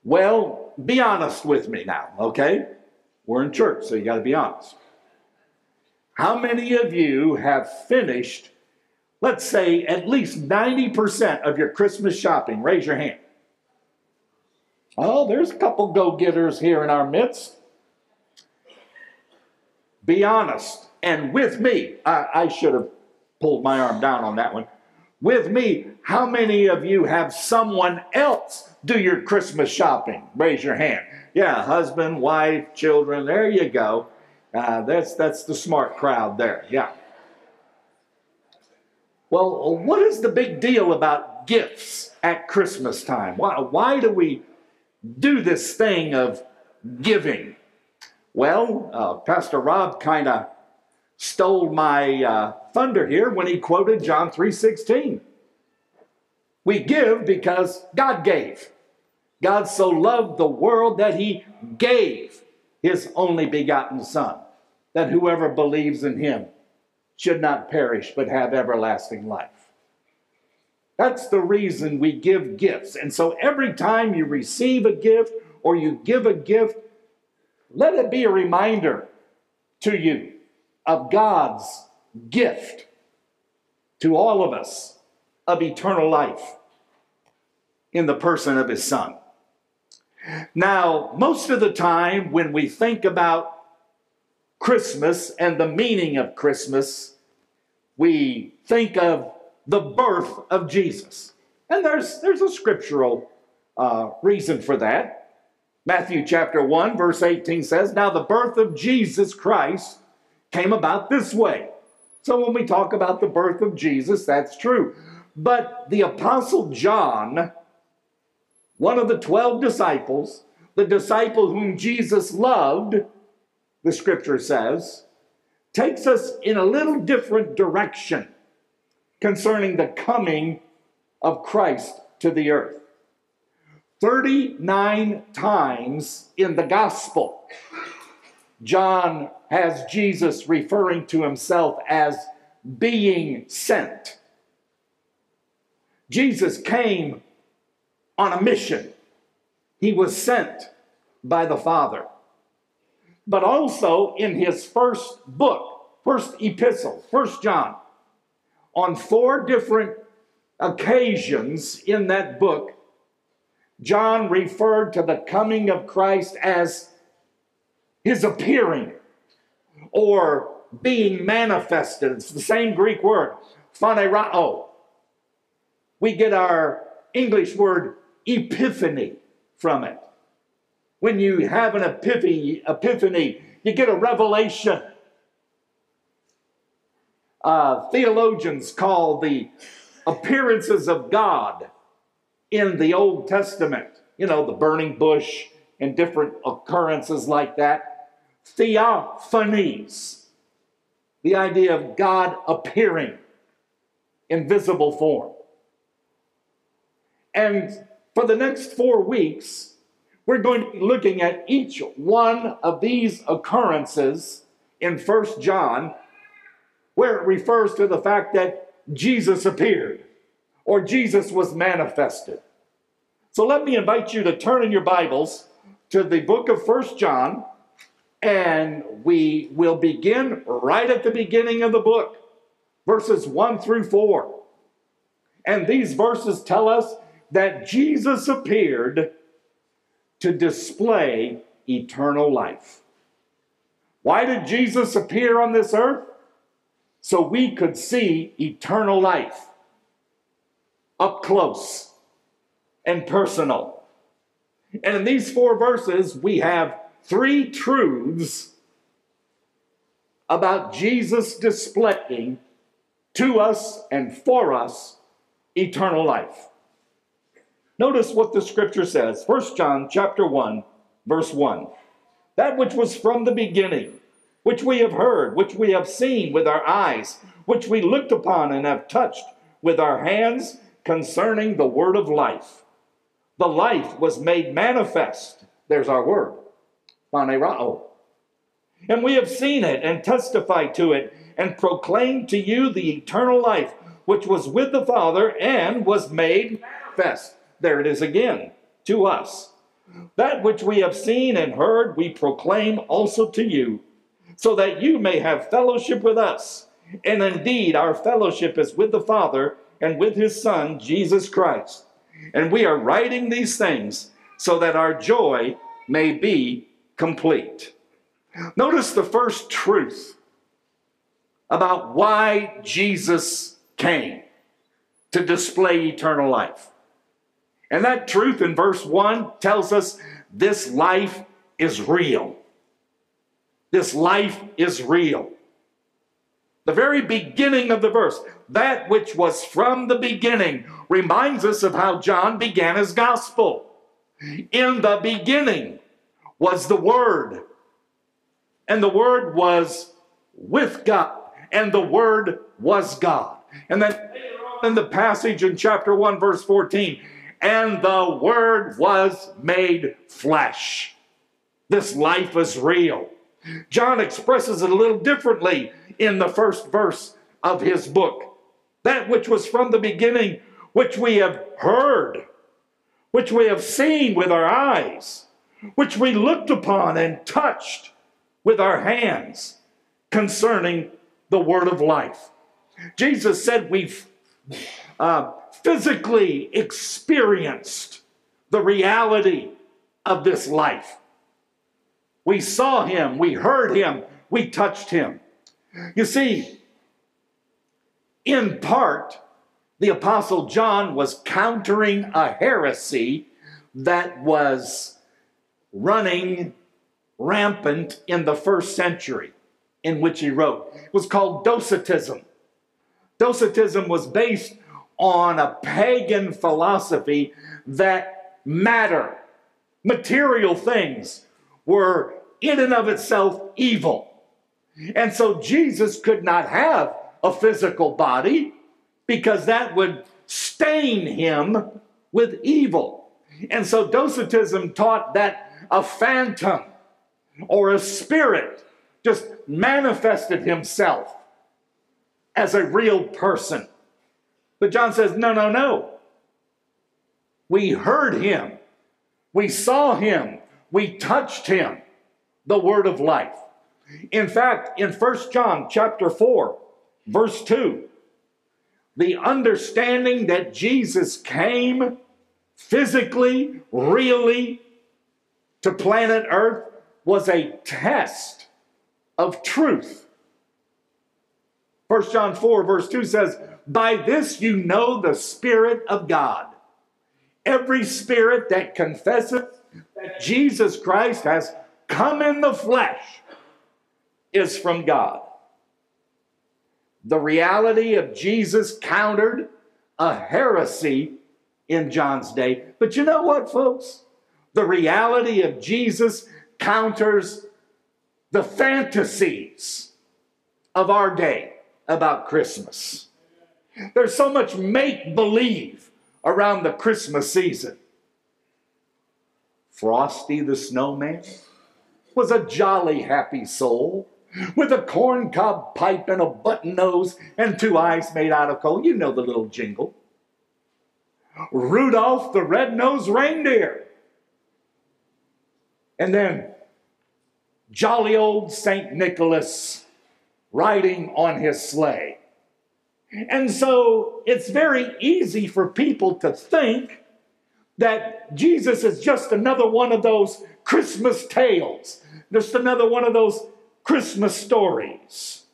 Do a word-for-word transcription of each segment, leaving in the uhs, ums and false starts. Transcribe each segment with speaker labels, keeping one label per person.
Speaker 1: Well, be honest with me now, okay? We're in church, so you got to be honest. How many of you have finished, let's say, at least ninety percent of your Christmas shopping? Raise your hand. Oh, there's a couple go-getters here in our midst. Be honest. And with me, I, I should have pulled my arm down on that one. With me, how many of you have someone else do your Christmas shopping? Raise your hand. Yeah, husband, wife, children, there you go. Uh, that's, that's the smart crowd there, yeah. Well, what is the big deal about gifts at Christmas time? Why, why do we do this thing of giving? Well, uh, Pastor Rob kind of stole my uh, thunder here when he quoted John three sixteen. We give because God gave. God so loved the world that he gave his only begotten Son, that whoever believes in him should not perish but have everlasting life. That's the reason we give gifts. And so every time you receive a gift or you give a gift, let it be a reminder to you of God's gift to all of us of eternal life in the person of his Son. Now, most of the time when we think about Christmas and the meaning of Christmas, we think of the birth of Jesus. And there's, there's a scriptural uh, reason for that. Matthew chapter one, verse eighteen says, "Now the birth of Jesus Christ came about this way." So when we talk about the birth of Jesus, that's true. But the Apostle John, one of the twelve disciples, the disciple whom Jesus loved, the scripture says, takes us in a little different direction concerning the coming of Christ to the earth. thirty-nine times in the gospel, John has Jesus referring to himself as being sent. Jesus came on a mission. He was sent by the Father. But also in his first book, first epistle, First John, on four different occasions in that book, John referred to the coming of Christ as his appearing or being manifested. It's the same Greek word, phanerao. We get our English word epiphany from it. When you have an epiphany, epiphany, you get a revelation. Uh, theologians call the appearances of God in the Old Testament, you know, the burning bush and different occurrences like that, theophanies, the idea of God appearing in visible form. And for the next four weeks, we're going to be looking at each one of these occurrences in First John, where it refers to the fact that Jesus appeared or Jesus was manifested. So let me invite you to turn in your Bibles to the book of First John, and we will begin right at the beginning of the book, verses one through four. And these verses tell us that Jesus appeared to display eternal life. Why did Jesus appear on this earth? So we could see eternal life up close and personal. And in these four verses, we have three truths about Jesus displaying to us and for us eternal life. Notice what the scripture says. First John chapter one, verse one. "That which was from the beginning, which we have heard, which we have seen with our eyes, which we looked upon and have touched with our hands concerning the word of life. The life was made manifest." There's our word, phanerao. "And we have seen it and testified to it and proclaimed to you the eternal life, which was with the Father and was made manifest." There it is again, to us. That which we have seen and heard, we proclaim also to you, so that you may have fellowship with us. And indeed, our fellowship is with the Father and with his Son, Jesus Christ. And we are writing these things so that our joy may be complete. Notice the first truth about why Jesus came: to display eternal life. And that truth in verse one tells us this life is real. This life is real. The very beginning of the verse, that which was from the beginning, reminds us of how John began his gospel. In the beginning was the Word, and the Word was with God, and the Word was God. And then later on in the passage in chapter one, verse fourteen, and the Word was made flesh. This life is real. John expresses it a little differently in the first verse of his book. That which was from the beginning, which we have heard, which we have seen with our eyes, which we looked upon and touched with our hands, concerning the word of life. Jesus said we've uh, physically experienced the reality of this life. We saw him, we heard him, we touched him. You see, in part, the Apostle John was countering a heresy that was running rampant in the first century in which he wrote. It was called Docetism. Docetism was based on a pagan philosophy that matter, material things, were in and of itself evil. And so Jesus could not have a physical body because that would stain him with evil. And so Docetism taught that a phantom or a spirit just manifested himself as a real person. But John says, no, no, no. We heard him. We saw him. We touched him. The word of life. In fact, in First John chapter four, verse two, the understanding that Jesus came physically, really, to planet Earth was a test of truth. First John four, verse two says, by this you know the Spirit of God. Every spirit that confesses that Jesus Christ has come in the flesh is from God. The reality of Jesus countered a heresy in John's day. But you know what, folks? The reality of Jesus counters the fantasies of our day about Christmas. There's so much make-believe around the Christmas season. Frosty the Snowman was a jolly, happy soul with a corncob pipe and a button nose and two eyes made out of coal. You know the little jingle. Rudolph the red-nosed reindeer. And then jolly old Saint Nicholas riding on his sleigh. And so it's very easy for people to think that Jesus is just another one of those Christmas tales, just another one of those Christmas stories.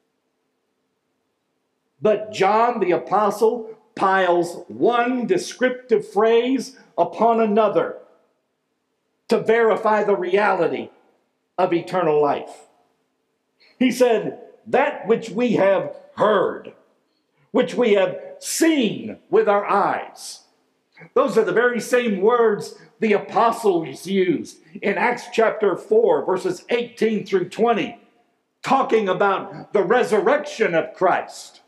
Speaker 1: But John the Apostle piles one descriptive phrase upon another to verify the reality of eternal life. He said, that which we have heard, which we have seen with our eyes. Those are the very same words the apostles used in Acts chapter four, verses eighteen through twenty, talking about the resurrection of Christ.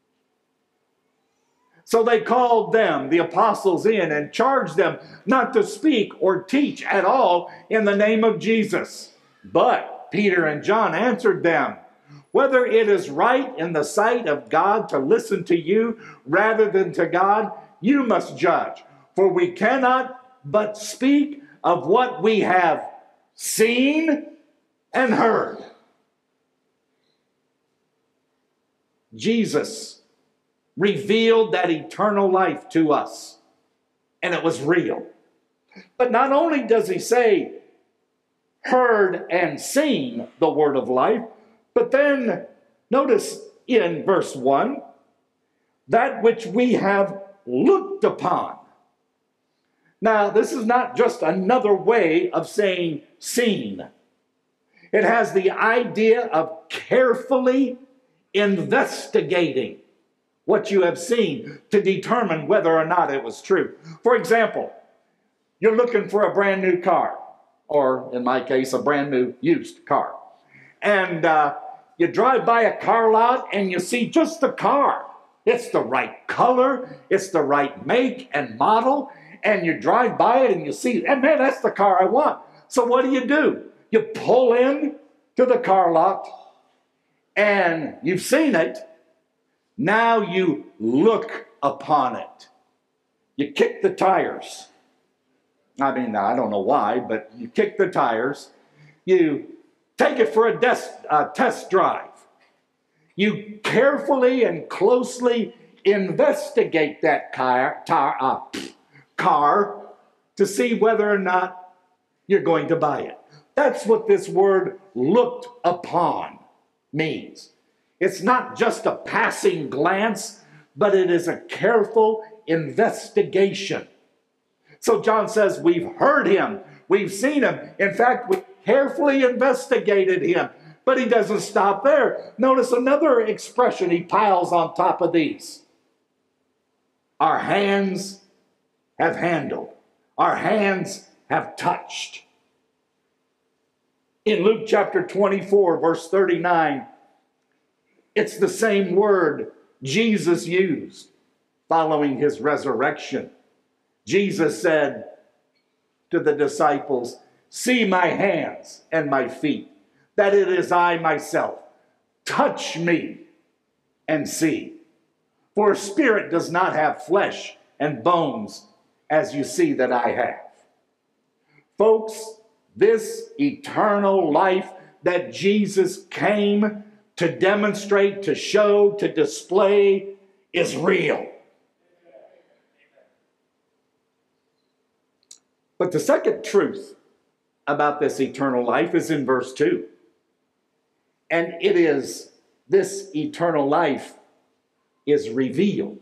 Speaker 1: So they called them, the apostles, in and charged them not to speak or teach at all in the name of Jesus. But Peter and John answered them, whether it is right in the sight of God to listen to you rather than to God, you must judge. For we cannot but speak of what we have seen and heard. Jesus revealed that eternal life to us, and it was real. But not only does he say, heard and seen the word of life, but then notice in verse one, that which we have looked upon. Now, this is not just another way of saying seen. It has the idea of carefully investigating what you have seen to determine whether or not it was true. For example, you're looking for a brand new car, or in my case, a brand new used car. And uh, you drive by a car lot and you see just the car. It's the right color, it's the right make and model, and you drive by it and you see, and man, that's the car I want. So what do you do? You pull in to the car lot, and you've seen it. Now you look upon it. You kick the tires. I mean, I don't know why, but you kick the tires. You take it for a des- uh, test drive. You carefully and closely investigate that car, tar, uh, car to see whether or not you're going to buy it. That's what this word looked upon means. It's not just a passing glance, but it is a careful investigation. So John says, we've heard him, we've seen him. In fact, we carefully investigated him. But he doesn't stop there. Notice another expression he piles on top of these. Our hands have handled. Our hands have touched. In Luke chapter twenty-four, verse thirty-nine, it's the same word Jesus used following his resurrection. Jesus said to the disciples, "See my hands and my feet, that it is I myself. Touch me and see. For a spirit does not have flesh and bones, as you see that I have." Folks, this eternal life that Jesus came to demonstrate, to show, to display is real. But the second truth about this eternal life is in verse two. And it is, this eternal life is revealed.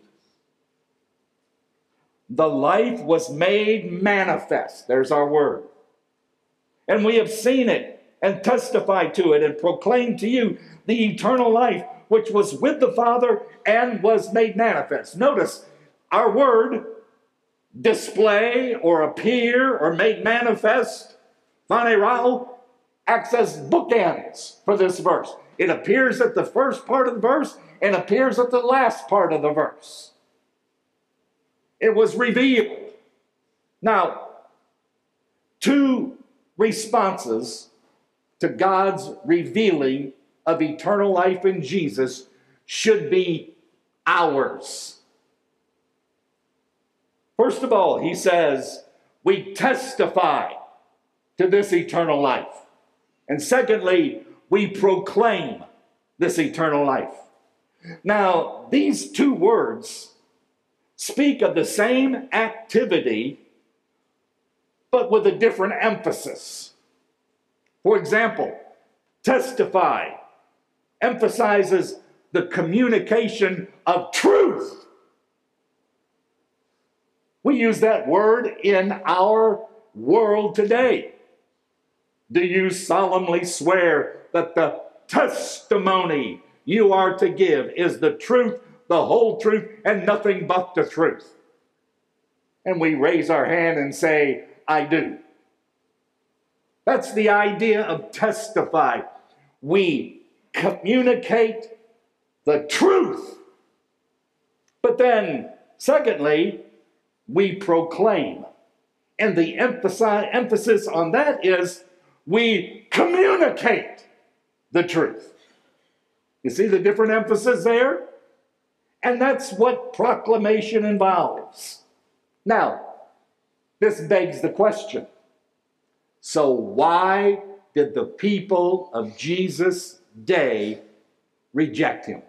Speaker 1: The life was made manifest. There's our word. And we have seen it and testified to it and proclaimed to you the eternal life which was with the Father and was made manifest. Notice, our word, display or appear or make manifest, phanerao, acts as bookends for this verse. It appears at the first part of the verse and appears at the last part of the verse. It was revealed. Now, two responses to God's revealing of eternal life in Jesus should be ours. First of all, he says, we testify to this eternal life. And secondly, we proclaim this eternal life. Now, these two words speak of the same activity, but with a different emphasis. For example, testify emphasizes the communication of truth. We use that word in our world today. Do you solemnly swear that the testimony you are to give is the truth, the whole truth, and nothing but the truth? And we raise our hand and say, I do. That's the idea of testify. We communicate the truth. But then, secondly, we proclaim. And the emphasis on that is we communicate the truth. You see the different emphasis there? And that's what proclamation involves. Now, this begs the question, So why did the people of Jesus' day reject him?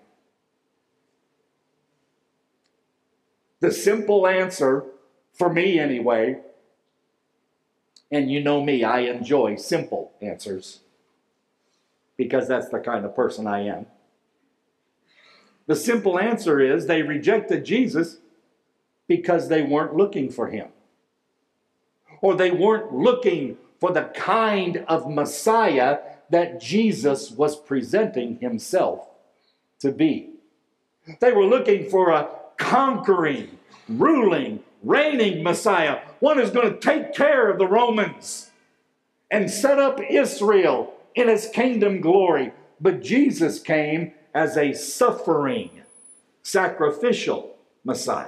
Speaker 1: The simple answer, for me anyway, and you know me, I enjoy simple answers because that's the kind of person I am. The simple answer is they rejected Jesus because they weren't looking for him. Or they weren't looking for the kind of Messiah that Jesus was presenting himself to be. They were looking for a conquering, ruling, reigning Messiah, one who's going to take care of the Romans and set up Israel in his kingdom glory. But Jesus came as a suffering, sacrificial Messiah.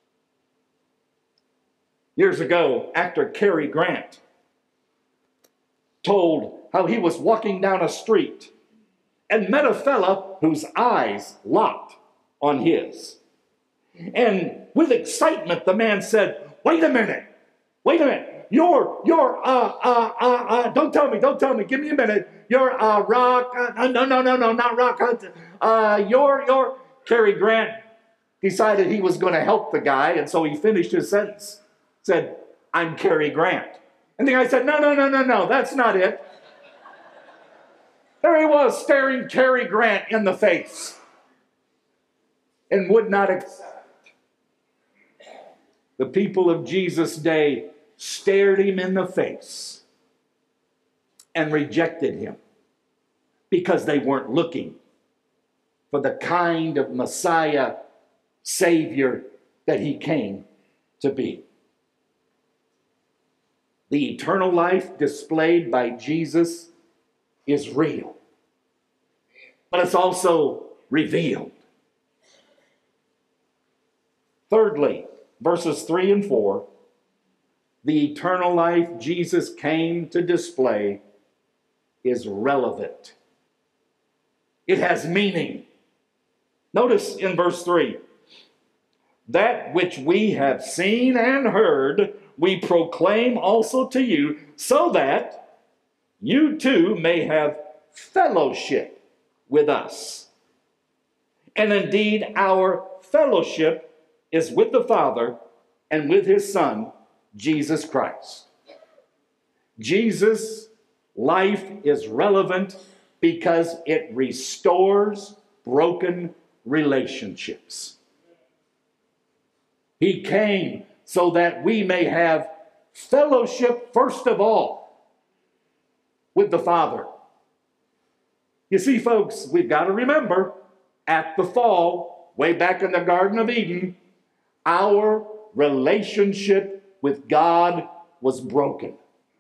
Speaker 1: Years ago, actor Cary Grant told how he was walking down a street and met a fella whose eyes locked on his. And with excitement, the man said, wait a minute, wait a minute. You're, you're, uh, uh, uh, uh, don't tell me, don't tell me, give me a minute. You're, uh, Rock, uh, no, no, no, no, not Rock Hudson. Uh, you're, you're, Cary Grant decided he was going to help the guy, and so he finished his sentence. Said, I'm Cary Grant. And the guy said, no, no, no, no, no, that's not it. There he was, staring Cary Grant in the face and would not accept. The people of Jesus' day stared him in the face and rejected him because they weren't looking for the kind of Messiah, Savior that he came to be. The eternal life displayed by Jesus is real, but it's also revealed. Thirdly, verses three and four, the eternal life Jesus came to display is relevant. It has meaning. Notice in verse three, that which we have seen and heard, we proclaim also to you, so that you too may have fellowship with us. And indeed, our fellowship is with the Father and with his Son, Jesus Christ. Jesus' life is relevant because it restores broken relationships. He came so that we may have fellowship, first of all, with the Father. You see, folks, we've got to remember, at the fall, way back in the Garden of Eden, our relationship with God was broken.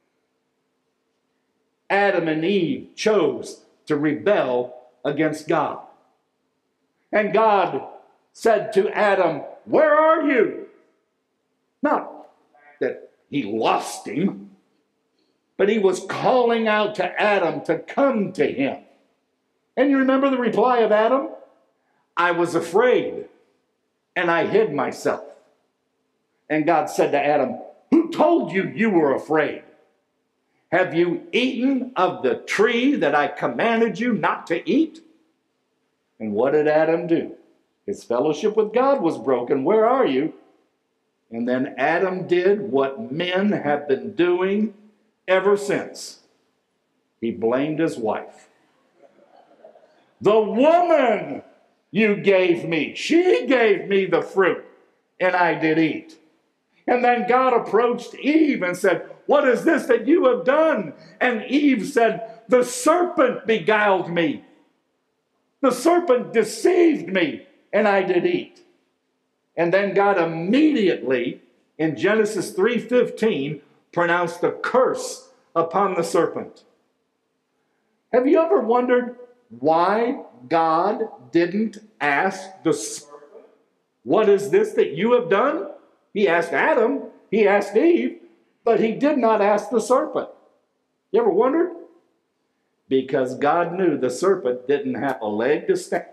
Speaker 1: Adam and Eve chose to rebel against God. And God said to Adam, where are you? Not that he lost him, but he was calling out to Adam to come to him. And you remember the reply of Adam? I was afraid, and I hid myself. And God said to Adam, who told you you were afraid? Have you eaten of the tree that I commanded you not to eat? And what did Adam do? His fellowship with God was broken. Where are you? And then Adam did what men have been doing ever since. He blamed his wife. The woman you gave me, she gave me the fruit, and I did eat. And then God approached Eve and said, what is this that you have done? And Eve said, the serpent beguiled me. The serpent deceived me, and I did eat. And then God immediately, in Genesis three fifteen, pronounced a curse upon the serpent. Have you ever wondered why God didn't ask the serpent, what is this that you have done? He asked Adam, he asked Eve, but he did not ask the serpent. You ever wondered? Because God knew the serpent didn't have a leg to stand.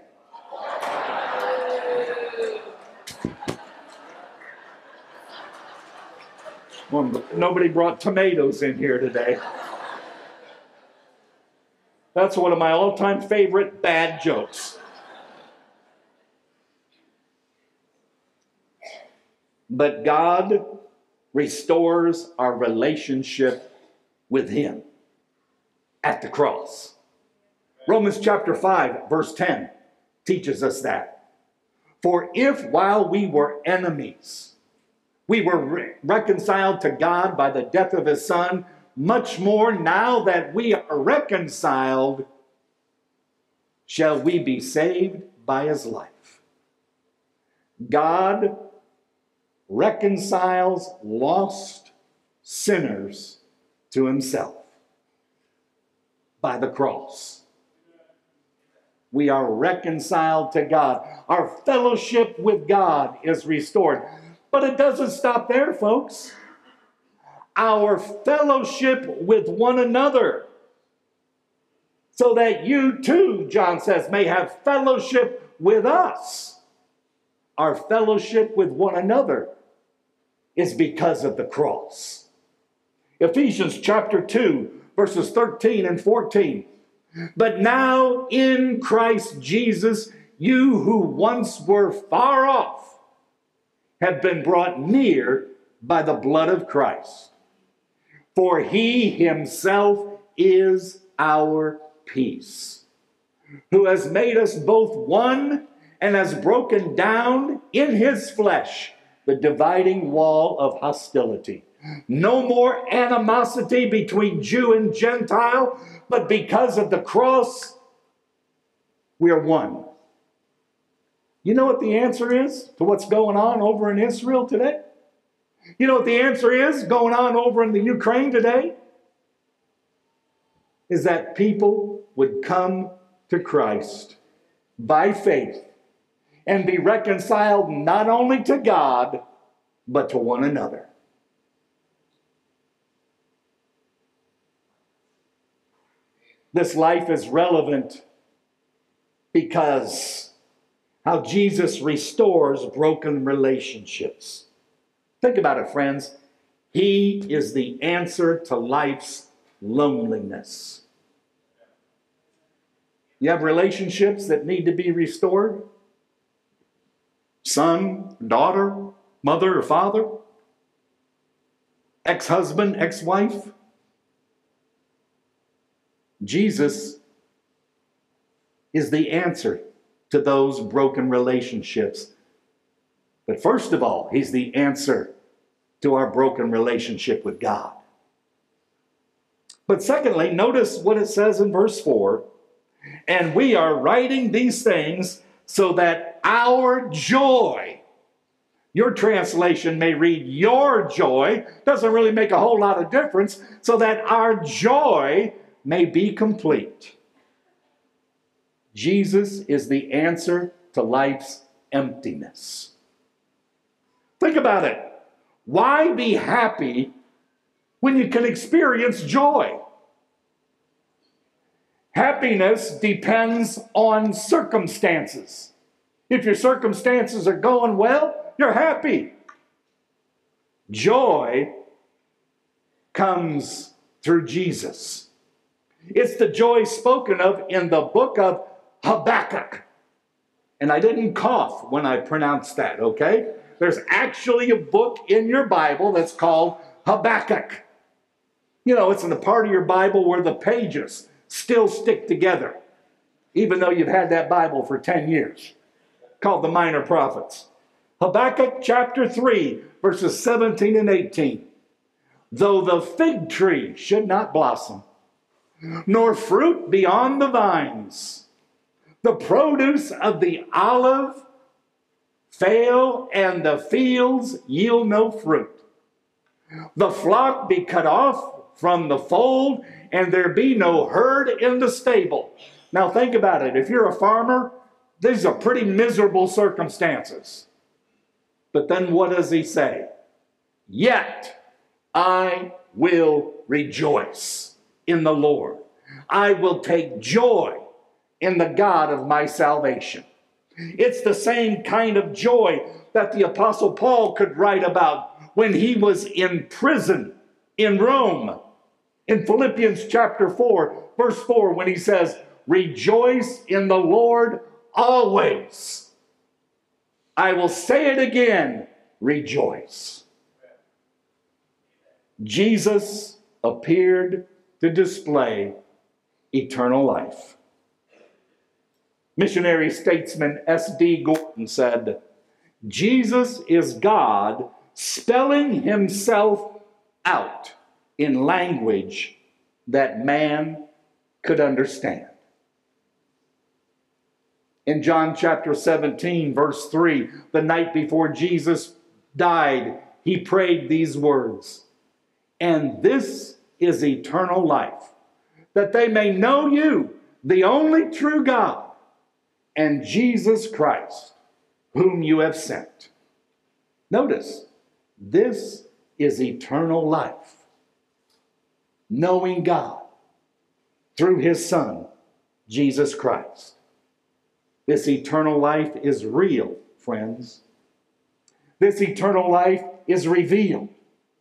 Speaker 1: Well, nobody brought tomatoes in here today. That's one of my all-time favorite bad jokes. But God restores our relationship with Him at the cross. Romans chapter five, verse ten teaches us that. For if while we were enemies, we were re- reconciled to God by the death of His Son, much more now that we are reconciled, shall we be saved by His life. God reconciles lost sinners to Himself by the cross. We are reconciled to God. Our fellowship with God is restored. But it doesn't stop there, folks. Our fellowship with one another, so that you too, John says, may have fellowship with us. Our fellowship with one another is because of the cross. Ephesians chapter two, verses thirteen and fourteen. But now in Christ Jesus, you who once were far off have been brought near by the blood of Christ. For He Himself is our peace, who has made us both one and has broken down in His flesh the dividing wall of hostility. No more animosity between Jew and Gentile, but because of the cross, we are one. You know what the answer is to what's going on over in Israel today? You know what the answer is going on over in the Ukraine today? Is that people would come to Christ by faith and be reconciled not only to God, but to one another. This life is relevant because how Jesus restores broken relationships. Think about it, friends. He is the answer to life's loneliness. You have relationships that need to be restored? Son, daughter, mother or father, ex-husband, ex-wife. Jesus is the answer to those broken relationships. But first of all, He's the answer to our broken relationship with God. But secondly, notice what it says in verse four. And we are writing these things so that our joy, your translation may read your joy, doesn't really make a whole lot of difference, so that our joy may be complete. Jesus is the answer to life's emptiness. Think about it. Why be happy when you can experience joy? Happiness depends on circumstances. If your circumstances are going well, you're happy. Joy comes through Jesus. It's the joy spoken of in the book of Habakkuk. And I didn't cough when I pronounced that, okay? There's actually a book in your Bible that's called Habakkuk. You know, it's in the part of your Bible where the pages still stick together, even though you've had that Bible for ten years, called the Minor Prophets. Habakkuk chapter three, verses seventeen and eighteen. Though the fig tree should not blossom, nor fruit be on the vines, the produce of the olive fail, and the fields yield no fruit. The flock be cut off from the fold, and there be no herd in the stable. Now think about it. If you're a farmer, these are pretty miserable circumstances. But then what does he say? Yet I will rejoice in the Lord. I will take joy in the God of my salvation. It's the same kind of joy that the Apostle Paul could write about when he was in prison in Rome. In Philippians chapter four, verse four, when he says, rejoice in the Lord always. I will say it again, rejoice. Jesus appeared to display eternal life. Missionary statesman S D Gordon said, Jesus is God spelling himself out in language that man could understand. In John chapter seventeen, verse three, the night before Jesus died, he prayed these words, and this is eternal life, that they may know you, the only true God, and Jesus Christ, whom you have sent. Notice, this is eternal life. Knowing God through his Son, Jesus Christ. This eternal life is real, friends. This eternal life is revealed.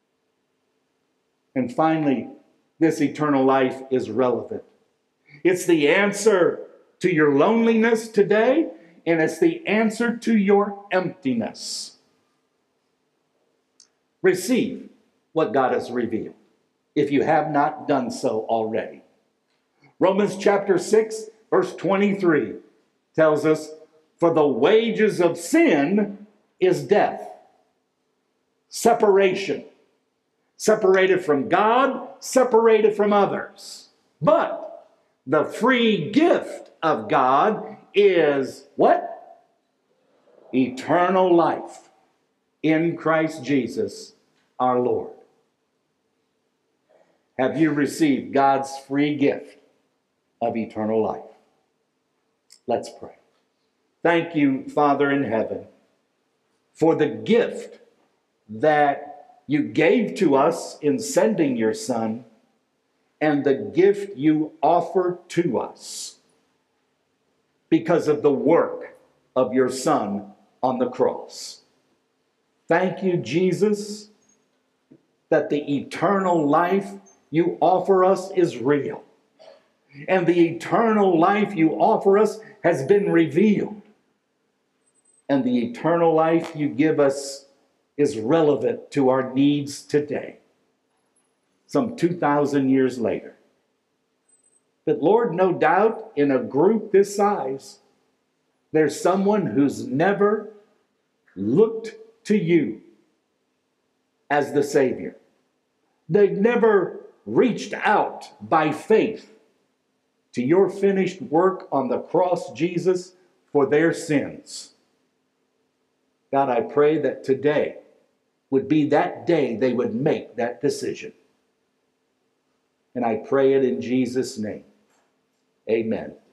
Speaker 1: And finally, this eternal life is relevant. It's the answer to your loneliness today, and it's the answer to your emptiness. Receive what God has revealed, if you have not done so already. Romans chapter six, verse twenty-three tells us, for the wages of sin is death. Separation. Separated from God, separated from others. But the free gift of God is what? Eternal life in Christ Jesus our Lord. Have you received God's free gift of eternal life? Let's pray. Thank you, Father in heaven, for the gift that you gave to us in sending your Son, and the gift you offer to us because of the work of your Son on the cross. Thank you, Jesus, that the eternal life you offer us is real. And the eternal life you offer us has been revealed. And the eternal life you give us is relevant to our needs today, some two thousand years later. But Lord, no doubt in a group this size, there's someone who's never looked to you as the Savior. They've never reached out by faith to your finished work on the cross, Jesus, for their sins. God, I pray that today would be that day they would make that decision. And I pray it in Jesus' name. Amen.